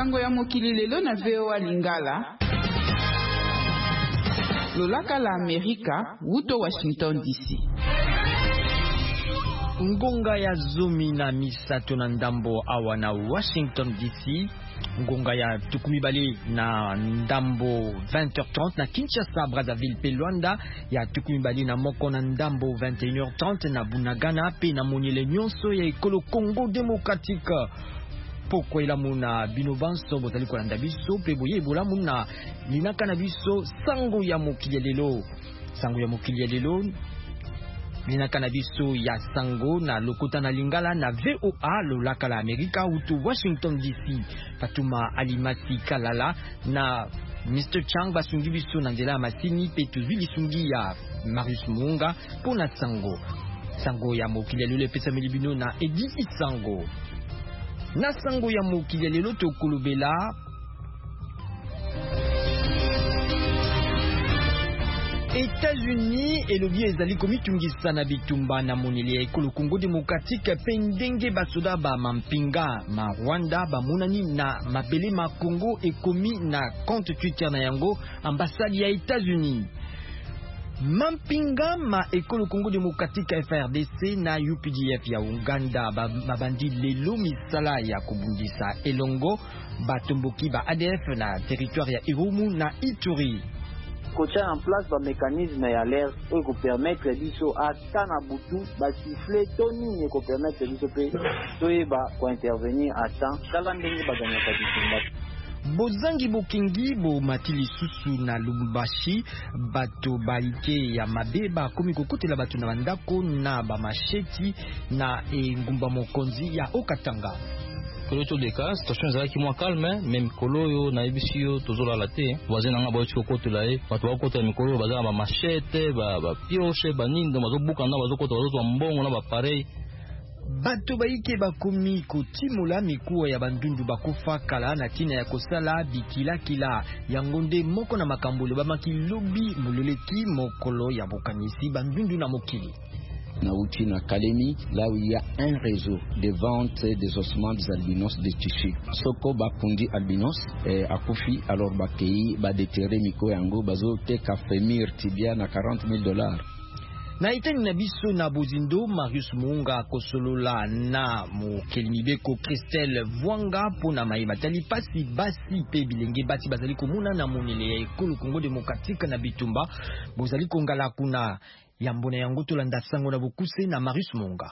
Sango ya mokili lelo na VOA Lingala. Lolaka la Amerika, wuto Washington DC. Ngonga ya zumi na misato na ndambo awa na Washington DC. Ngonga ya tukumibali na ndambo 20h30 na Kinshasa, Brazzaville pe Luanda. Ya tukumibali na moko na ndambo 21h30 na Bunagana pe na monyele nyonso ya ekolo Congo Démocratique. Poko ila muna binobanso botali ko landa biso pe boye bola muna linaka na biso sango ya mokili lelo. Sango ya mokili lelo linaka na biso ya sango na lokota na Lingala na VOA Lolaka la Amerika utu Washington DC. Fatuma Alimasi Kalala na Mr. Chang basungi biso na nzela masini pe tuzwi lisungi ya Marius Munga pona sango. Sango ya mokili lelo pesa milibino na Edi Sango. Na sango ya mokili lelo tokolobela États-Unis et le biais ezali komitungisa na bitumba na moneli ya ekolo Congo Démocratique pe ndenge basoda ba mampinga ma Rwanda ba monani na mabele ma Congo ekomi na compte Twitter na yango ambassade ya États-Unis. Mampinga ma ekolo Congo Démocratique FRDC na UPDF ya Uganda babandi lelo misala ya kubundisa elongo batomboki ba ADF na territoire ya Irumu na Ituri. Kocha en place ba mécanisme ya l'air pour permettre biso ata na butu ba siffler toni ko permettre biso pe toyeba ko intervenir à temps kala ndenge baganya ka bitumba. Bozangi bokingi bo matili susu na Lubumbashi bato balike ya mabeba komi kokotela bato na bandako na ba macheti na ngumba mokonzi ya Okatanga. Kolo to deka situation ezalaki mwa calme même kolo yo na ebisi yo tozolala te voisin nanga ba otiko kotela e bato bakota mikolo bazala ba machete ba pioche ba nindo bazobuka na bazokota bazotwa mbongo na ba pareil. Bato baike bakomi kotimula mikuwa ya bandundu bakufa kala na tina ya kosala bikila yango nde moko na makambolo bamakilobi moleleki mokolo ya bokanisi bandundu na mokili. Nauti na Kalemi, là où il y a un réseau de vente des ossements des albinos de tissu. Soko bakundi albinos akufi alors bakei ba déterrer miko yango bazo te ka femir tibia na $40,000. Na itani na biso na Bozindo Marius Munga kosolola na mokelimibeko Christelle Vwanga pona mayeba tali pasi basi pe bilenge bati bazali komuna na monele ya ekolo Congo Démocratique na bitumba bozali kongala kuna yambona yango tolanda sango na bokuse na Marius Munga.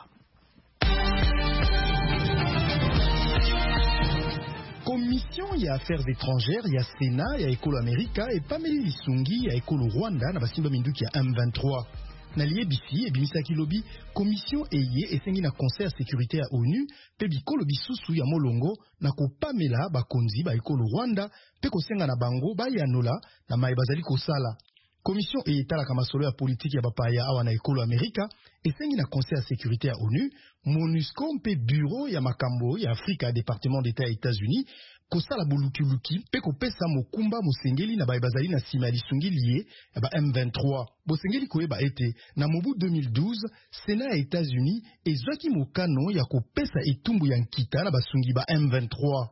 Commission ya affaires étrangères ya Sénat ya ekolo Amerika et pameli lisungi ya ekolo Rwanda na basimba minduki ya M23. Na liebisi ebimisaki lobi commission eye esengi na conseil ya sécurité ya ONU pe bikolo bisusu ya molongo na kopamela bakonzi ba ekolo Rwanda pe kosenga na bango bayanola na mai bazali kosala. Commission etalaka masolo ya politique ya bapaya awa na ekolo Amerika esengi na conseil ya sécurité ya ONU, MONUSCO mpe bureau ya makambo ya Afrika département d'État ya États-Unis kosala bulukiluki pe kopesa mokumba mosengeli na bazali na sima lisungi lié ya ba M23. Bosengeli koyeba ete na mobu 2012 Sénat ya États-Unis ezwaki mokano ya kopesa etumbu ya nkita na basungi ba M23.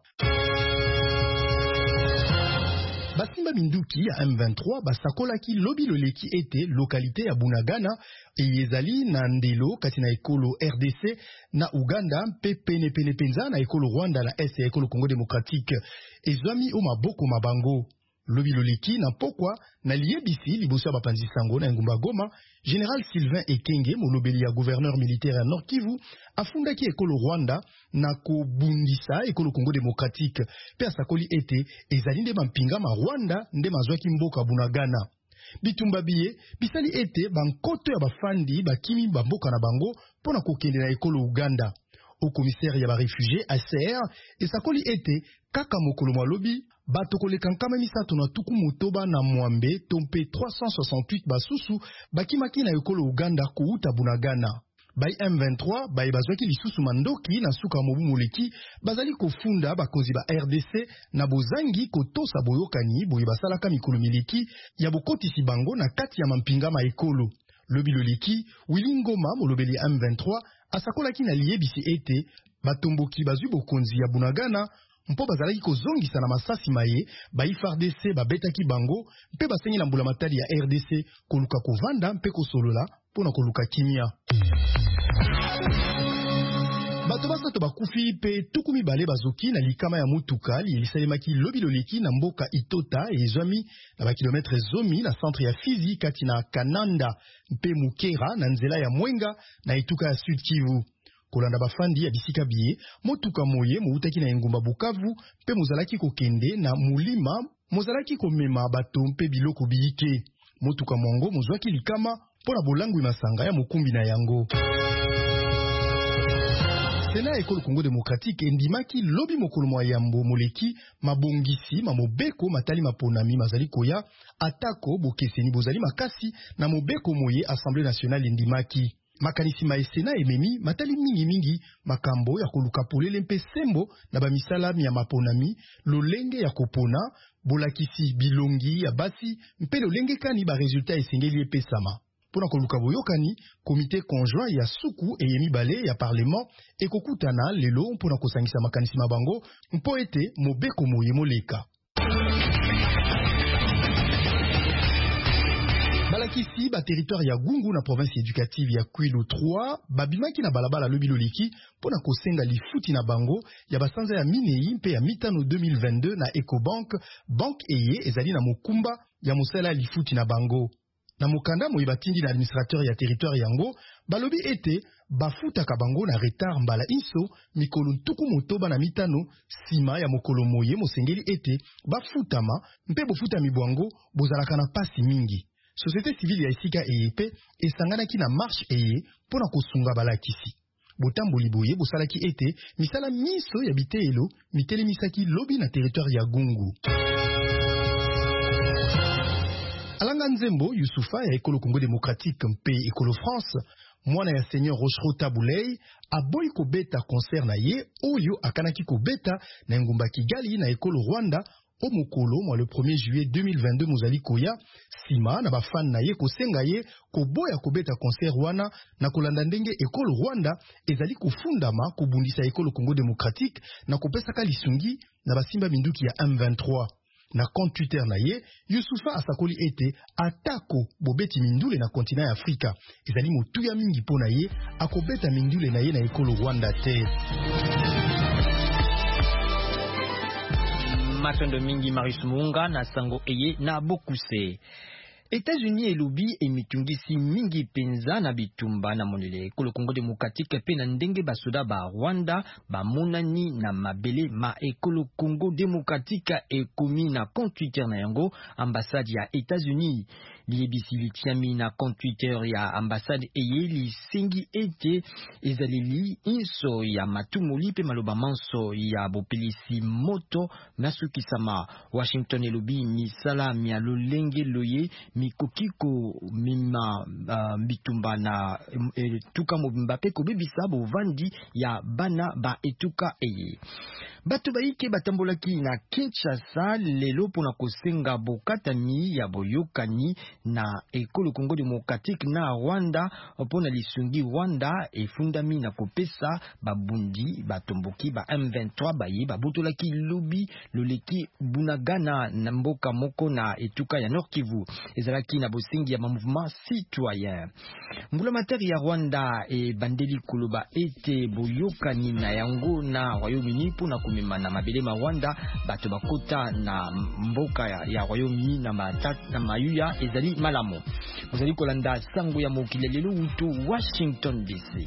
Basimba minduki ya M23 basakolaki lobi loleki ete localité ya Bunagana eyezali na ndelo kati na ekolo RDC na Uganda mpe pene penza na ekolo Rwanda na est ya ekolo Congo Démocratique ezwami o maboko mabango. Lobi loleki na pokwa na liebisi liboso ya bapanzi sango na ngumba Goma, Général Sylvain Ekenge molobeli ya gouverneur militaire ya Nord Kivu afundaki ekolo Rwanda na kobundisa ekolo Congo Démocratique pe asakoli ete ezali nde bampinga ma Rwanda nde mazwaki mboka Bunagana. Bitumba biye bisali ete bankoto ya bafandi bakimi bamboka na bango pona kokende na ekolo Uganda. Au commissaire ya ba réfugié ACR esakoli ete kaka mokolo malobi bato koleka nkama misato na tuku motoba na mwambe tompe 368 basusu bakimaki na ekolo Uganda kouta Bunagana. Bai M23 bai bazwaki lisusu mandoki na suka mobu moleki bazali kofunda bakonzi ba RDC na bozangi kotosa boyokani boye basalaka mikolo miliki ya bokotisi bango na kati ya mampinga ma ekolo. Lobi loleki Willy Ngoma molobeli M23 asakolaki na liebisi ete batomboki bazwi bokonzi ya Bunagana mpo bazalaki kozongisa na masasi maye ba FARDC babetaki bango mpe basengi na mbula matali ya RDC koluka kovanda mpe kosolola mpona koluka kimia. Bato basato bakufi pe tukumi bale bazoki na likama ya mutuka lisalemaki lobi loleki na mboka Itota ezwami na bakilometre zomi na centre ya Fizi kati na Kananda mpe Mukera na nzela ya Mwenga na etuka ya Sud Kivu. Kolanda bafandi ya bisika biye motuka moye moutaki na engumba Bukavu mpe mozalaki kokende na Mulima mozalaki komema bato mpe biloko biyike. Motuka mongo mozwaki likama mpona bolangwi masanga ya mokumbi na yango. Sena ekolo Congo Démocratique endimaki lobi mokolo mwa yambo moleki mabongisi mamobeko matali maponami mazali koya atako bokeseni bozali makasi na mobeko moye Assemblée nationale endimaki. Makanisi maesena ememi matali mingi makambo ya koluka polele mpe sembo na bamisala ya maponami lolenge ya kopona bolakisi bilongi ya basi mpe lolenge kani ba resultat esengeli epesama. Pona koluka boyokani, komite conjoint ya suku eyemi bale ya parlement ekokutana lelo mpona kosangisa makanisi mabango mpo ete mobeko moye moleka. Balakisi ba territoire ya Gungu na province éducative ya Kwilu 3 babimaki na balabala lobi loleki mpona kosenga lifuti na bango ya basanza ya minei mpe ya mitano 2022 na Ecobank bank eye ezali na mokumba ya mosala lifuti na bango. Na mokanda moye batindi na administrateur ya territoire yango balobi ete bafutaka bango na retard mbala inso mikolo ntuku motoba na mitano sima ya mokolo moye mosengeli ete bafutama mpe bofutami bwango bozalaka na pasi mingi. Société civile ya esika eyepe esanganaki na marche eye mpona kosunga balakisi. Botamboli boye bosalaki ete misala miso ya biteelo mitelemisaki lobi na territoire ya Gungu. Alanga Nzembo Youssoufa ya Ekolo Congo Démocratique mpe Ekolo France, mwana ya Seigneur Rochereau Tabouley, aboyi kobeta concert na ye oyo akanaki kobeta na engumba Kigali na Ekolo Rwanda o mokolo mwa le 1er juillet 2022 mozali koya sima na bafan na ye kosenga ye koboya kobeta concert wana na kolanda ndenge Ekolo Rwanda ezali kufundama kobundisa Ekolo Congo Démocratique na kopesaka lisungi na basimba minduki ya M23. Na compte Twitter na ye, Youssoufa asakoli ete atako bobeti mindule na kontinent ya Afrika ezali motuya mingi pona ye akobeta mindule na ye na Ekolo Rwanda te. Matondo mingi Marius Munga na sango eye na bokuse. États-Unis elobi emitungisi mingi penza na bitumba na monele Ekolo Congo Démocratique pe na ndenge basoda ba Rwanda ba monani na mabele ma Ekolo Congo Démocratique ekomi na compte Twitter na yango ambassade ya États-Unis liebisi litiami na compte Twitter ya ambassade eye lisengi ete ezaleli inso ya matumoli pe maloba manso ya bopelisi moto nasukisama. Washington elobi misala mia lolenge loye mikokiko mima bitumba na etuka mobimba pe kobebisa bovandi ya bana ba etuka eye. Bato baike batambolaki na Kinshasa lelo pona kosenga bokatani ya boyokani na Ekolo Congo Démocratique na Rwanda pona lisungi Rwanda efundami na kopesa babundi batomboki ba M23 baye babotolaki lobi loleki Bunagana na mboka moko na etuka ya Nord Kivu ezalaki na bosengi ya mouvement citoyen. Mbula materi ya Rwanda e bandeli koloba ete boyokani na yango na Royaume-Uni pona kumema na mabele ma Rwanda bato bakota na mboka ya Royaume-Uni na mayuya ezali malamo. Mozali kolanda sango ya mokili lelo wuto Washington DC.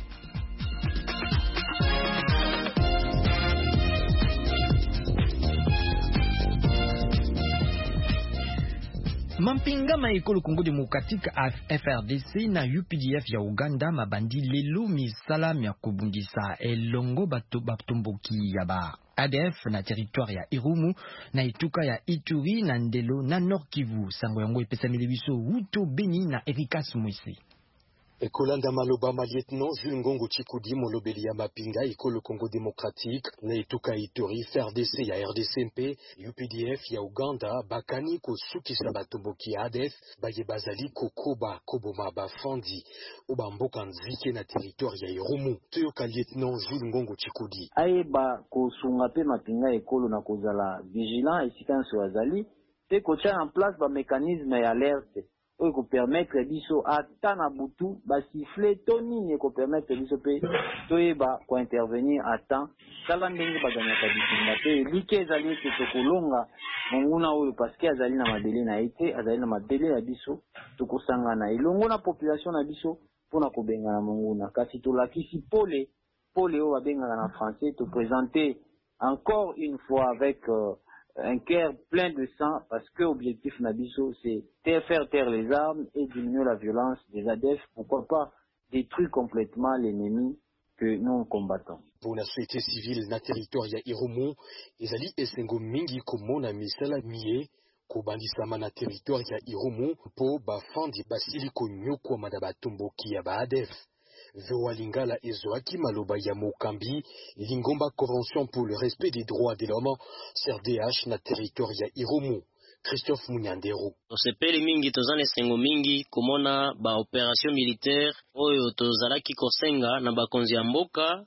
Mampinga ma Ekolo Congo Démocratique FRDC na UPDF ya Uganda mabandi lelo misala mya kobundisa elongo batomboki ya ba ADF na territoire ya Irumu na etuka ya Ituri na Ndelo na Nord Kivu. Sango yango epesamile biso wuto Beni na Erikas Mwisi. Ekolanda Malobama lieutenant Jules Ngongo Chikudi molobeli ya mapinga ekolo Congo démocratique na etuka itori FRDC ya RDCMP UPDF ya Uganda bakani kosukisa batomboki ya ADF baye bazali kokoba koboma bafandi obamboka nzike na territoire ya Irumu. Toyoka lieutenant Jules Ngongo Chikudi ayeba kosunga pe mapinga ekolo na kozala vigilant esika nso azali te kotia en place ba mécanisme ya alerte oyo ko permettre biso ata na butu ba siffler to nini ko permettre biso pe toyeba ko intervenir à temps kala ndenge baganyaka bisinga te like ezali ke tokolonga monguna oyo parce que azali na mabele na ete azali na mabele ya biso tokosangana elongo na population na biso pona kobengana monguna kasi tolakisi pole oyo babengaka na français te présenter encore une fois avec un cœur plein de sang parce que l'objectif Nabiso c'est faire taire les armes et diminuer la violence des ADF, pourquoi pas détruire complètement l'ennemi que nous combattons. Pour la société civile na territoire ya Irumu ezali esengo mingi komona misala miye kobandisama na territoire ya Irumu po bafandi basili konyokwa madabatomboki ya ba ADF. Zoa Lingala Ezoaki Maloba ya Mokambi, Lingomba Convention pour le respect des droits de l'homme, CRDH na territoire ya Irumu. Christophe Munyandero. Tosepeli mingi tozana esengo mingi komona ba opération militaire oyo tozalaki kosenga na bakonzi ya mboka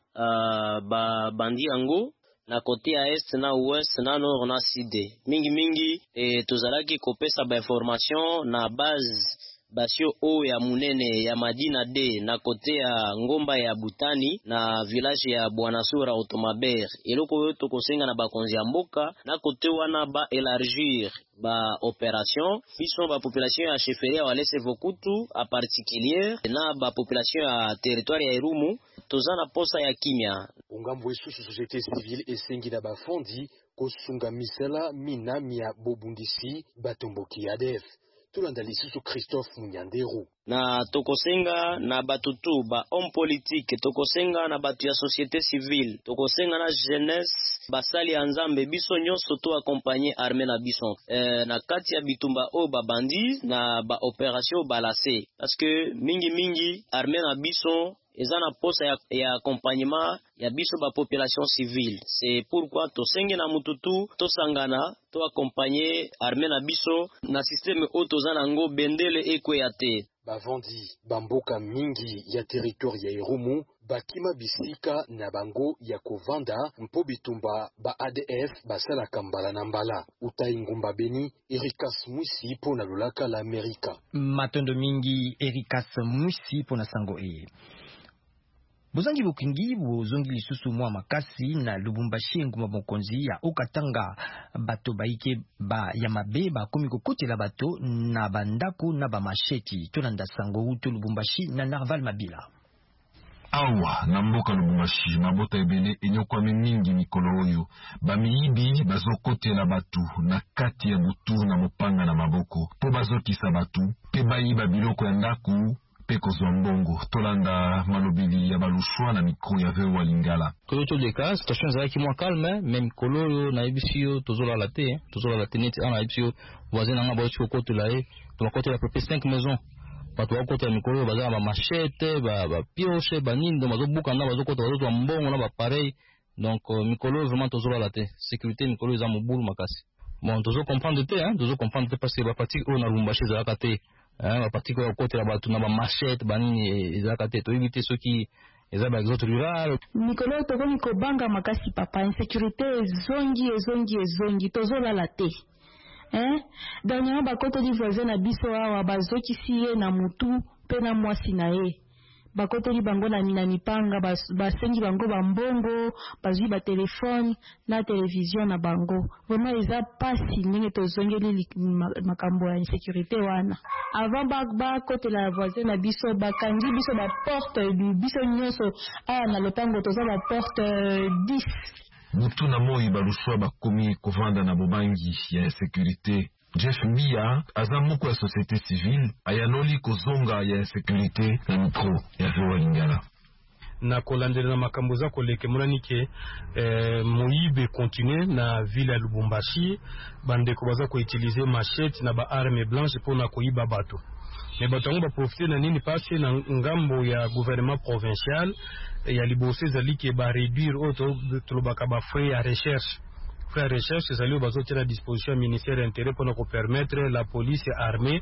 ba bandi yango na côté ya est na ouest na nord na sud. Mingi tozalaki kopesa ba information na base basio o ya munene ya Madina D na kote ya ngomba ya Butani na village ya Bwanasura Automaber eloko yo tokosenga na bakonzi ya mboka na kote wana ba élargir ba opération biso ba population ya cheferia walese vokutu a particulier na ba population ya territoire ya Irumu tozana posa ya kimia ungambo esusu société civile esengi na bafondi kosunga misela minami ya bobundisi batomboki ya ADF. Tulandalissu Christophe Munyandero. Na tokosenga na batutu ba homme politique, tokosenga na batu ya société civile, tokosenga na jeunesse, basali ya nzambe biso nyonso to accompagner armée na biso. Na kati ya bitumba o ba bandi na ba opération balase parce que mingi armée na biso ezana posa ya accompagnement ya biso ba population civile. C'est pourquoi to senge na mututu to sangana to accompagner armée na biso na système auto zana ngo bendele ekweyate. Bavandi bamboka mingi ya territoire ya Irumu bakima bisika na bango ya kovanda mpo bitumba ba ADF basala kambala na mbala utai ngumba beni Erikas Mwisi pona lulaka la Amerika. Matondo mingi Erikas Mwisi pona sango e. Bozangi bukingi bozongi lisusu mwa makasi na Lubumbashi nguma bokonzi ya Okatanga bato baike ba ya mabe ba komi kokotela bato na bandaku na ba macheti tolanda sango uto Lubumbashi na Narval Mabila. Awa na mboka Lubumbashi mabota ebele enyokwami mingi mikolo oyo bamiyibi bazokotela batu na kati ya butu na mopanga na maboko po bazokisa batu pe bayiba biloko ya ndaku peko zombongo tolanda malobili ya balushwa na mikro ya Zoa Lingala. Koyoto de cas situation ezalaki mwa calme même kololo na ebisio tozola la te neti ana ebisio voisin nga ba choko la e to côté la propre 5 maisons bato ba côté mikolo bazala ba machete ba pioche ba nindo mazobuka na bazokota bazo mbongo na ba pareil donc mikolo vraiment tozola la te sécurité mikolo za mobulu makasi bon tozo comprendre parce que ba pratique on a Lubumbashi za kate ba pratique ya côté la bato na ba machete ba nini za kate to éviter ceux qui ezaba exote rural mikolo to ko banga makasi papa insécurité zongi tozola la te Danyama bakoto di voisin na biso awa bazoki siye na mutu pe na mwasi na ye. Bakoto di bango na mipanga basengi bango bambongo, bazui ba telefone na television na bango. Vraiment eza pasi ndenge tozongeli makambo ya insécurité wana. Avant bakoto la voisin na biso bakangi biso ba porte biso nyonso na lopango toza ba porte 10. Mutu na moi balushwa bakomi kovanda na bobangi ya sécurité. Jeff Mbia azamuko ya société civile ayanoli kozonga ya sécurité na mikro ya Zoa Lingala. Na kolandela na makambo za koleke monanike moyibe continue na ville ya Lubumbashi bande ko baza ko utiliser machette na ba arme blanche pour na koyiba bato. mais batango ba profiter na nini parce na ngambo ya gouvernement provincial ya libose zali ke ba réduire auto tulobaka ba frais à recherche. Frère recherche ezali oyo bazotia à disposition ya ministère intérieur mpona kopermettre la police armée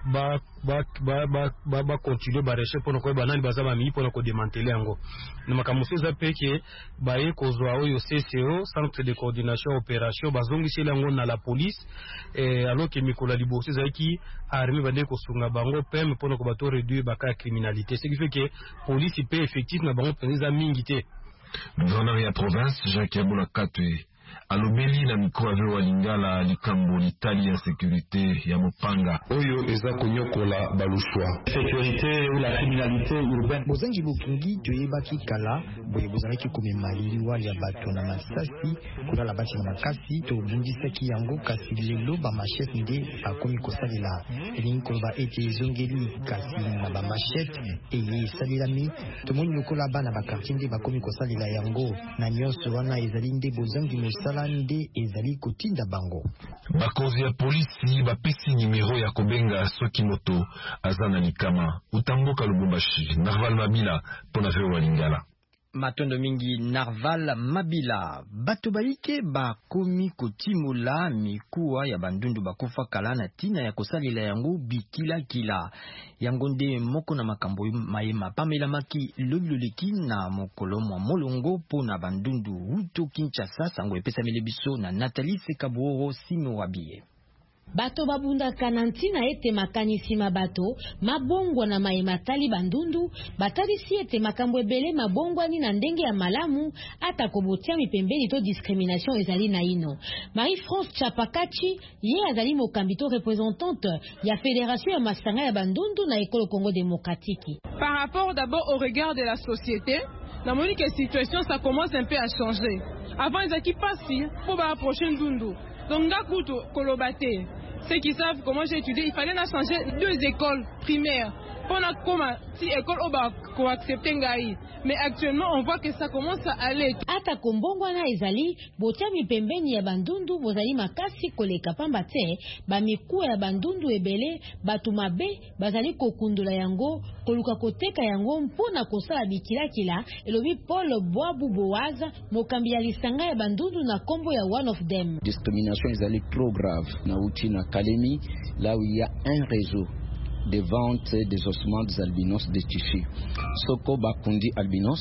bacontinue barecherche mpona koyeba nani baza bamii mpona kodemantele yango. Na makambo mosusu eza mpe ke baye kozwa oyo CCO, centre de coordination opération, bazongiseli yango na la police alors ke mikolo ya liboso ezalaki armée bande kosunga bango peme mpona kobato réduire baka ya criminalité, ce qui fait que police mpe effectif na bango mpenza eza mingi te. Gouverneur ya province Jacques Yaboula Katwe alobeli na mikro ave wa Lingala likambo litali ya sécurité ya mopanga oyo eza konyokola balushwa sécurité ou la criminalité urbaine. Bozangi bukungi toyebaki kala boye bozalaki komema liwa ya bato na masasi kolala bati na makasi tobundisaki yango kasi lelo bamachete nde bakomi kosalela elingi koloba ete ezongeli kasi na bamachete eye esalelami tomoni lokola bana bakartier nde bakomi kosalela yango na nyonso wana ezali nde bozangi mosala nde ezali kotinda bango. Bakonzi ya polisi bapesi nimero ya kobenga soki moto aza na likama utamboka Lubumbashi. Narval Mabila pona veo wa Lingala. Matondo mingi Narval Mabila bato baike bakomi kotimula mikuwa ya bandundu bakufa kala na tina ya kosalila yango bikila kila yango nde moko na makambo mayema Pamela Maki lololeki na mokolo mwa molongo pona bandundu huto Kinshasa sango epesa biso na Nathalie Sekaboro Simo Wabie. Bato babunda kanantina ete makanisi mabato mabongwa na maematali bandundu batalisi ete makambo ebele mabongwani na ndenge ya malamu ata kobotia mipembeni to discrimination ezali na ino. Marie-France Chapakachi ye azali mokambito représentante ya fédération ya masanga ya bandundu na ekolo Congo démocratique. Par rapport d'abord au regard de la société, la monique situation ça commence un peu à changer. Avant ils qui passent pour approcher ndundu. Donc Gakuto Kolobate, ceux qui savent comment j'ai étudié, il fallait changer 2 écoles primaires. Pendant comment si école oba ko accepter ngai, mais actuellement on voit que ça commence à aller. Ata kombongwa na ezali botia mipembeni ya bandundu bozali makasi koleka pamba te ba miku ya bandundu ebele batu mabe bazali kokundula yango koluka koteka yango mpona kosala bikilakila elobi Paul Boabu Boaza mokambi ya lisanga ya bandundu na kombo ya one of them. Discrimination ezali trop grave na uti na Kalemi là où il y a un réseau de vente des ossements des albinos de Tichi. Soko bakundi albinos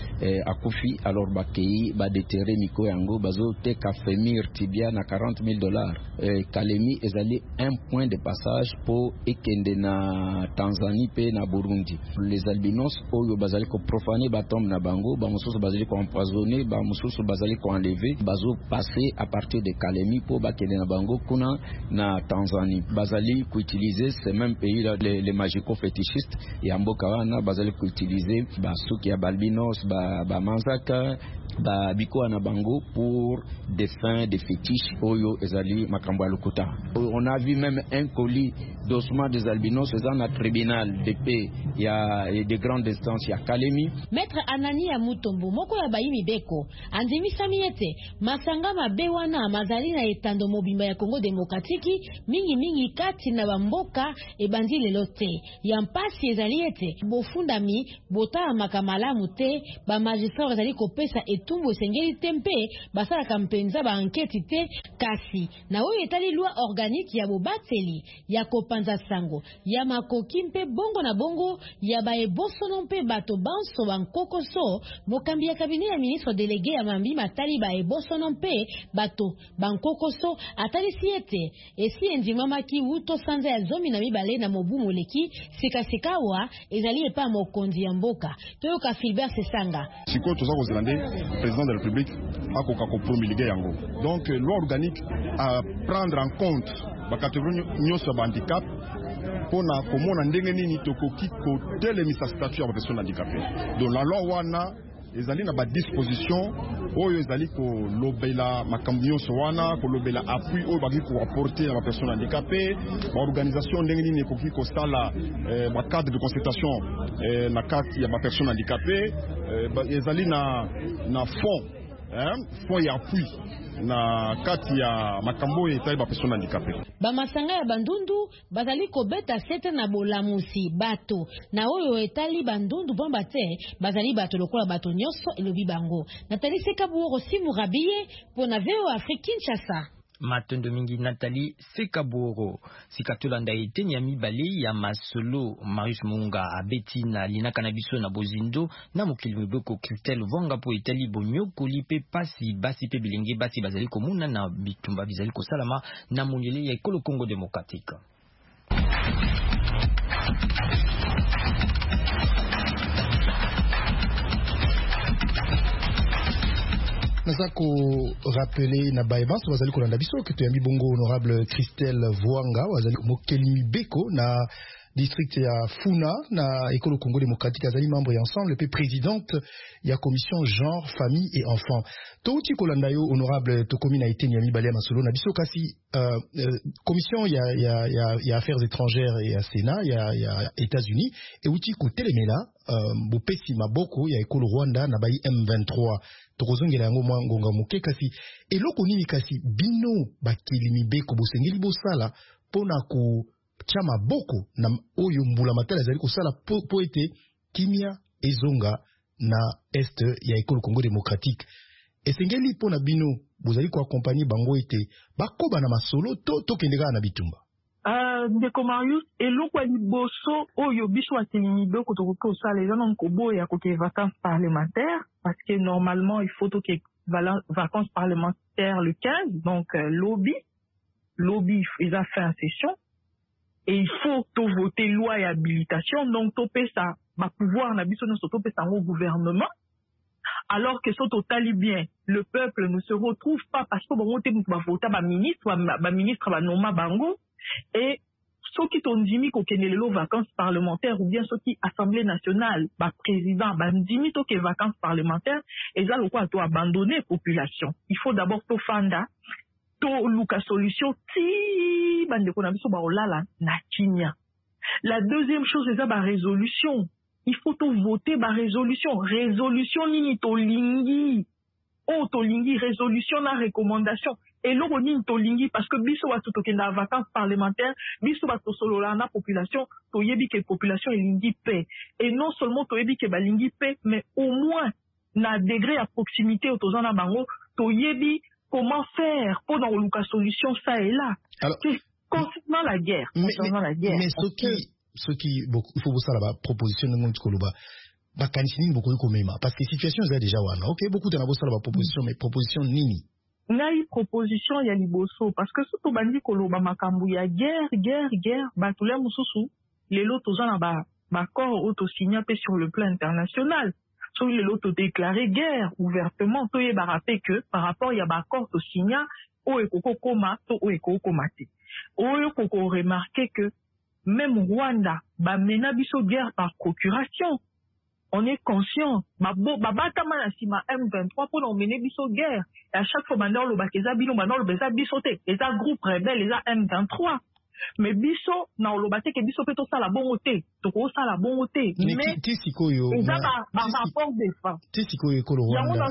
akufi alors bakei ba déterrer miko yango bazo te ka femir tibia na $40,000. Kalemi ezali un point de passage pour ekende na Tanzanie pe na Burundi. Les albinos oyo bazali ko profaner ba tombe na bango ba mususu bazali ko empoisonner ba mususu bazali ko enlever bazo passer à partir de Kalemi pour bakende na bango kuna na Tanzanie. Bazali ko utiliser ces mêmes pays là les magico-fétichistes ya mboka wana bazali ko utiliser ba suki ya albinos ba manzaka ba biko na bango pour des fins de fétiche oyo ezali makambo ya lokuta. On a vu même un colis d'ossements des albinos dans un tribunal de paix ya de grande instance ya Kalemi. Maître Anani ya Mutombo moko ya bayimi beko andimisa miete masanga mabe wana mazali na etando mobimba ya Congo démocratique mingi kati na bamboka ebandi lelo te ya mpasi ezali ete bofundami bota makamalamu te ba magistrat ezali kopesa etumbu esengeli tempe basala kampenza ba enquête te kasi na oyo etali loi organique ya bobateli ya kopanza sango ya makoki mpe bongo na bongo ya baebosono mpe bato banso bankokoso mokambi ya kabine ya ministre délégué ya mambi matali baebosono mpe bato bankokoso atalisi ete esi endimamaki wuto sanza ya zomi na mibale na mobu moleki sikasikawa ezali epa mokonzi ya mboka toyoka Philbert Sesanga. Siko toza kozilande président de la République akoka ko promulguer yango. Donc loi organique à prendre en compte ba catégorie nyonso ba handicap pona komona ndenge nini tokoki ko telemisa statut ya personne handicapée. Donc la loi wana ezali na ba disposition oyo ezali ko lobela makambo nyonso wana ko lobela appui oyo baki ko apporter na personne handicapée ba organisation ndenge nini ekoki ko sala ba cadre de consultation na kati ya ba personne handicapée ezali na fond fond ya appui na kati ya makambo etali ba personne handicapée. Bamasanga ya bandundu bazali kobeta sete na bolamusi bato na oyo etali bandundu bomba te bazali bato lokola bato nyonso elobi bango. Nathalie Sekabuoro Simurabiye pona VO Afrique Kinshasa. Matondo mingi Nathalie Sekabuoro sikatolanda eteni ya mibale ya masolo Marius Munga abeti na linaka na biso na bozindo na mokili mibeko Christelle Vonga po etali bonyoko lipe pasi basi pe bilenge basi bazali komuna na bitumba bizali kosalama na molele ya ekolo Congo démocratique. Nazako rappeler na baïbas wazali kolanda biso que tu as mis bongo honorable Christelle Voanga wazali mokeli beko na district ya Funa na école Congo démocratique azali membre et ensemble puis présidente ya commission genre famille et enfants. Touti kolanda yo honorable tokomi na été nyami balé masolo na biso kasi commission ya affaires étrangères et à Sénat ya États-Unis et outi ko telemela bo pesi maboko ya école Rwanda na bayi M23 tokozongela yango mwa ngonga moke kasi eloko nini kasi bino bakilimi beko bosengeli bosala pona ko chama boko na oyo mbula matala zali kosala po ete kimia ezonga na est ya école Congo démocratique esengeli pona bino bozali ko accompagner bango ete bakoba na masolo to kendeka na bitumba. Ndeko Marius eloko liboso oyo biso atilimi beko tokoki osala eza na nkobo ya koke vacances parlementaires parce que normalement il faut que vacances parlementaires le 15 donc lobby ils a fait en session et il faut to voter loi et habilitation donc to pesa ba pouvoir na biso no to pesa au gouvernement alors que so totali bien le peuple ne se retrouve pas parce que bon te ba voter ba ministre ba noma bango et ceux qui t'ont dit qu'on connaît les vacances parlementaires ou bien ceux qui Assemblée nationale, bah président, bah dit que vacances parlementaires, et ça le quoi doit abandonner population. Il faut d'abord to fanda, to luka solution ti bande konabiso ba olala na kinya. La deuxième chose c'est ça bah résolution. Il faut to voter bah résolution nini to lingi. Oh to lingi résolution na recommandation. Et l'on dit tolingi parce que biso wa tutoke na vacances parlementaires biso ba tosolola na population to yebi que population est lingi paix et non seulement to yebi que ba lingi paix mais au moins na degré à proximité au tozana bango to yebi comment faire pour dans luka solution ça et là. Alors, concernant la guerre mais ce qui beaucoup il faut vous ça là proposition de monde koloba ba kanisini beaucoup komema parce que situation est déjà wana OK beaucoup de na bossa la proposition mais proposition nini ngai proposition ya liboso parce que surtout bandi koloba makambu ya guerre batule mususu lelo tozana ba corps auto signé sur le plan international so lelo to déclarer guerre ouvertement to yeba rappeler que par rapport ya ba corps to signé o ekoko koma to o ekoko komate o ekoko remarquer que même Rwanda ba mena biso guerre par procuration. On est conscient. Babatama na sima M23 pour nous mener biso guerre. Et à chaque fois, maintenant, le bakeza bino, maintenant, le beza bisoté. Les groupes rebelles, les M23. Mais biso, na le bate que biso peut ça la bonté. Toko ça la bonté. Mais, tisikoyo. Et ça, rapport des femmes. Tisikoyo, kolo Rwanda.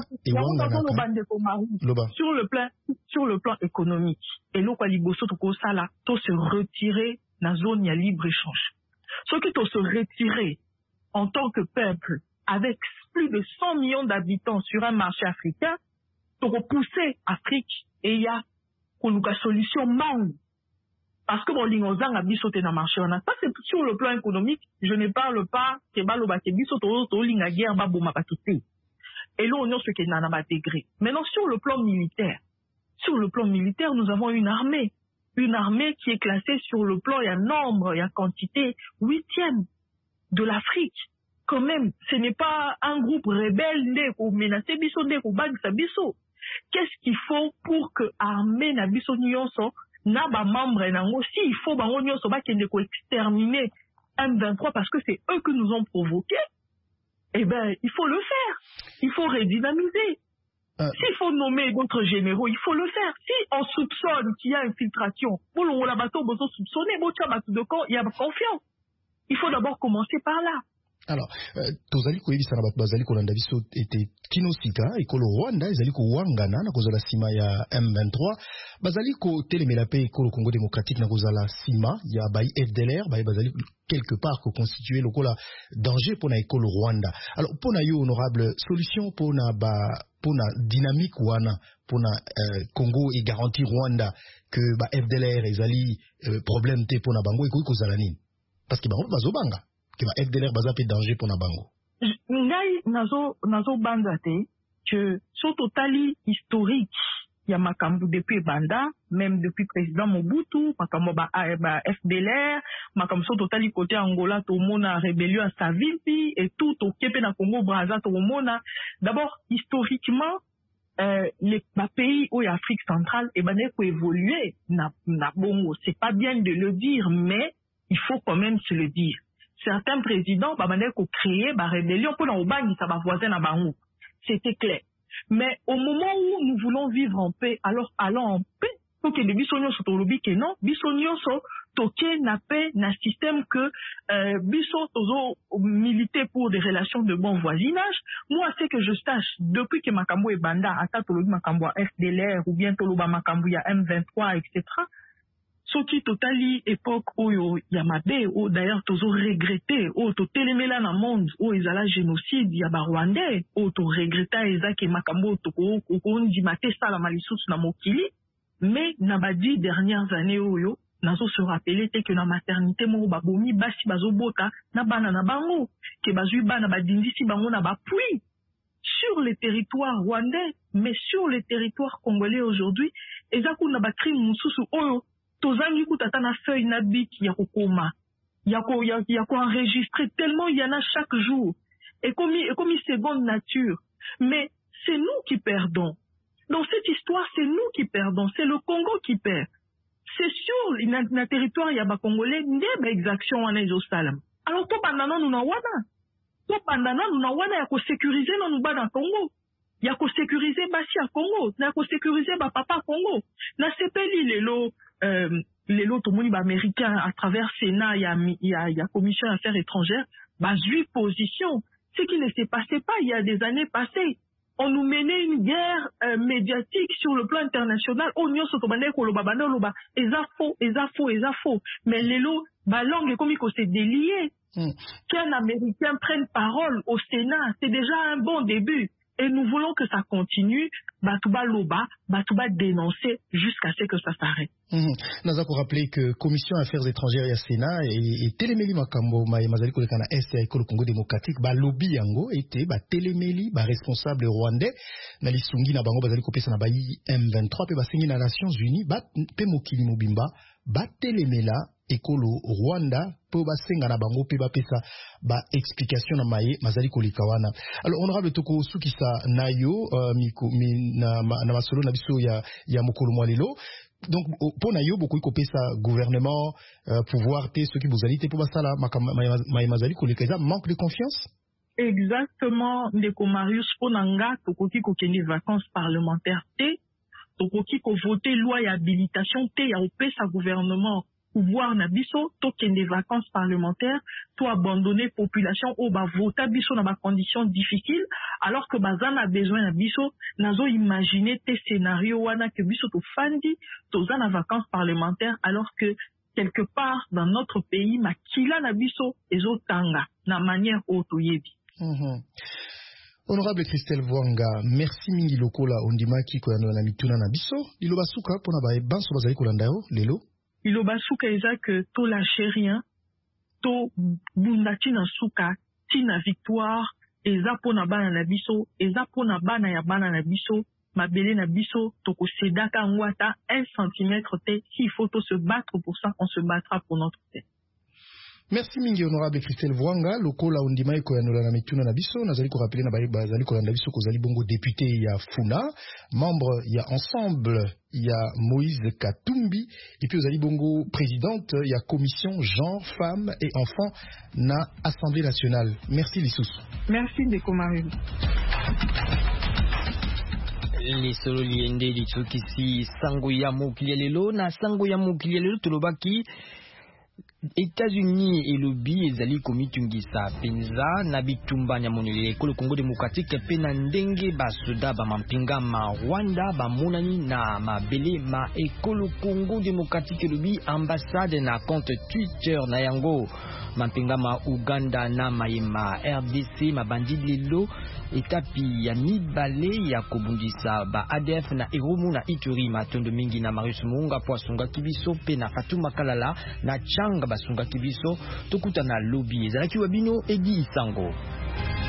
Sur le plan économique. Et l'eau, quoi, liboso, toko ça là, to se retirer, na zone, ya libre échange. Ce qui to se retirer, en tant que peuple, avec plus de 100 millions d'habitants sur un marché africain, pour repousser l'Afrique, et il y a une solution manque. Parce que mon lingozang a bisoté dans le marché. Ça, c'est sur le plan économique. Je ne parle pas que balobake bisoto to linga guerre baboma patouté. Et là, on a ce qui est dans la degré. Maintenant, sur le plan militaire, nous avons une armée. Une armée qui est classée sur le plan, il y a nombre, il y a quantité, 8e. De l'Afrique. Quand même, ce n'est pas un groupe rebelle ou menacé biso ou bagsa biso. Qu'est-ce qu'il faut pour que armée na biso nyonso na ba membre nango si il faut bango nyonso ba kende ko exterminer M23 parce que c'est eux que nous ont provoqué. Eh ben, il faut le faire. Il faut redynamiser. S'il faut nommer d'autres généraux, il faut le faire. Si on soupçonne qu'il y a infiltration, pour le bateau besoin soupçonner, bon tiens bateau de camp, il y a confiance. Il faut d'abord commencer par là. Alors, tozali koyebisa na bato bazali kolanda biso ete kino sika ekolo Rwanda ezali kowangana na kozala sima ya M23 bazali kotelemela pe ekolo Congo démocratique na kozala sima ya bayi FDLR bayi bazali quelque part ko constituer lokola danger pona ekolo Rwanda. Alors pona yo honorable solution pona dynamique wana pona Congo et garantir Rwanda que ba FDLR ezali problème te pona bango ekoki kozala nini parce que bango bazobanga que ba FDLR baza pe danger pona bango. Ngai nazo banda te que so totali historique ya makambu depuis banda même depuis président Mobutu makambo ba FDLR makambo so totali côté Angola to mona rébellion à Savimbi et tout au Québec na Congo Brazza to mona d'abord historiquement les pays où Afrique centrale et ben ko évoluer na bongo c'est pas bien de le dire mais il faut quand même se le dire. Certains présidents ont créé la rébellion pour nos voisins à Bango. C'était clair. Mais au moment où nous voulons vivre en paix, alors allons en paix. Pour que les bisognos soient au lobby, que non, bisognos sont toqués, na paix, na système que bisognos militer pour des relations de bon voisinage. Moi, c'est que je sache, depuis que Makambo et Banda, à Tatolobi Makambo FDLR, ou bien Toloba Makambo ya M23, etc., ce qui totali époque où Yamabe, où d'ailleurs tozo regretté, où to telemela na monde, où ils allaient génocide, yaba Rwandais, où to regretta Isaac et Makambo, to kondi mate ça la malisous na mokili, mais nabadi dernières années où nazo se rappeler que na maternité mo babomi basi bazobota na bana na bango, que bazui bana badindisi bango na bapui sur le territoire rwandais, mais sur le territoire congolais aujourd'hui, ezaku na bakri mususu oyo tozangi kutata na feuille na bic ya kokoma ya ko enregistrer tellement il y en a chaque jour et comme seconde nature mais c'est nous qui perdons dans cette histoire, c'est nous qui perdons, c'est le Congo qui perd. C'est sur na territoire ya ba congolais ndeba exaction wana ezosalam. Alors to bandana nous na wana ya ko sécuriser na nuba na Congo, ya ko sécuriser basi ya Congo, na ko sécuriser ba papa Congo, na sepeli les lots américains à travers Sénat, il y a Commission d'affaires étrangères, bah, 8 positions. Ce qui ne s'est passé pas il y a des années passées. On nous menait une guerre médiatique sur le plan international. Oh, nous sommes faux. Mais les lots, bah, langue comme il s'est délié. Qu'un Américain prenne parole au Sénat, c'est déjà un bon début. Et nous voulons que ça continue, Batouba Loba, Batouba dénoncer jusqu'à ce que ça s'arrête. Nous avons rappelé que Commission Affaires étrangères et Sénat et Téléméli Makambo, Mazali Kolekana Est et le Congo démocratique, lobby yango était Téléméli, responsable rwandais, Nali Sungi na bango bazali kopesa na bayi M23 pe basengi na Nations Unies, pe mokili mobimba, Téléméla ekolo Rwanda po basenga na bango pe bapesa explication na maye mazali kolikawana. Alors honorable toko sukisa nayo na masolo na biso ya mokolo mwalelo. Donc po nayo beaucoup kopesa gouvernement pouvoir te ceux qui vous allez te po basala maye mazali kolikaza manque de confiance. Exactement, ndeko Marius ponanga tokoki kokende vacances parlementaires te tokoki ko voter loi ya habilitation te ya opesa gouvernement pouvoir na biso token des vacances parlementaires to abandonner population au ba vota biso na ba conditions difficiles alors que bazana a besoin na biso nazo imaginer te scénario wana que biso to fandi to zana vacances parlementaires alors que quelque part dans notre pays makila na biso ezotanga na manière otoyebi. Honorable Christelle Vwanga, merci mingi lokola ondimaki ko na mituna na biso liloba suka pona ba banso bazali kolanda yo lelo. Iloba suka eza que to lâcher rien, to bundati na suka, tina victoire, eza pona bana na biso, eza pona bana ya bana na biso, mabele na biso, toko sedaka ngwata 1 centimètre te, s'il faut se battre pour ça, on se battra pour notre terre. Merci mingi honorable Christelle Vwanga lokola ondimai ko yanola na mituna na biso nazali ko rappeler na bazali ko landa biso ko zali bongo député ya Funa membre ya ensemble ya Moïse Katumbi et puis ozali bongo présidente ya commission genre femmes et enfants na Assemblée nationale. Merci Lissous. Merci de Komarine. Les solo liende litokisi sango ya mokili lelo na sango ya mokili lelo tulobaki États-Unis et lobby ezali komitungisa penza na bitumba nyamonele ekolo Congo démocratique pe na ndenge basoda ba mampinga ma Rwanda ba monani na mabele ma ekolo Congo démocratique lobby ambassade na compte Twitter na yango mampinga ma Uganda na mayema RDC mabandi lelo etapi ya mibale ya kobundisa ba ADF na Irumu na Ituri matondo mingi na Marius Munga poasunga kibiso pe na Fatuma Kalala na Changa basunga kibiso tokuta na lobby ezalaki wabino Edi Isango.